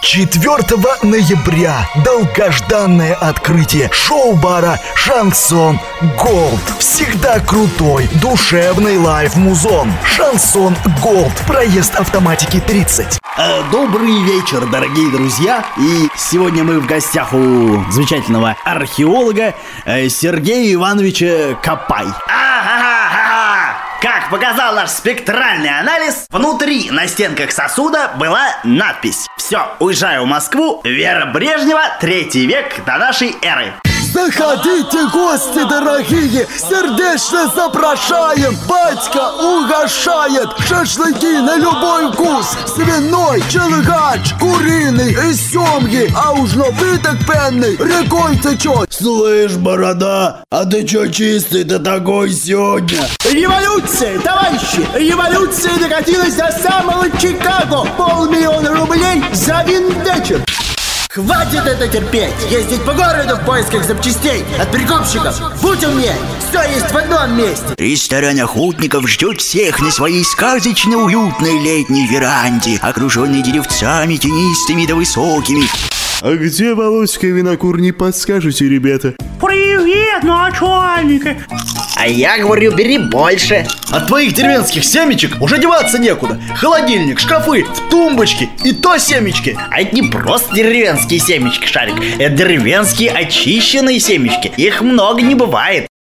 4 ноября долгожданное открытие шоу-бара «Шансон Голд». Всегда крутой, душевный лайв-музон. «Шансон Голд». Проезд автоматики 30. Добрый вечер, дорогие друзья. И сегодня мы в гостях у замечательного археолога Сергея Ивановича Копай. Как показал наш спектральный анализ, внутри на стенках сосуда была надпись: «Все, уезжаю в Москву, Вера Брежнева, 3 век до нашей эры». Заходите, гости дорогие, сердечно запрошаем. Батька угощает. Шашлыки на любой вкус. Свиной, челгач, куриный и семги. А уж напиток пенный рекой течет. Слышь, борода, а ты чё чистый-то такой сегодня? Революция, товарищи! Революция докатилась до самого Чикаго. 500 000 рублей за виндечер. Хватит это терпеть! Ездить по городу в поисках запчастей от прикопщиков! Будь умнее! Все есть в одном месте! Ресторан охотников ждет всех на своей сказочно уютной летней веранде, окруженной деревцами тенистыми да высокими. А где Володька винокур, не подскажете, ребята? Привет, начальник! А я говорю, бери больше. От твоих деревенских семечек уже деваться некуда. Холодильник, шкафы, в тумбочке и то семечки. А это не просто деревенские семечки, Шарик. Это деревенские очищенные семечки. Их много не бывает.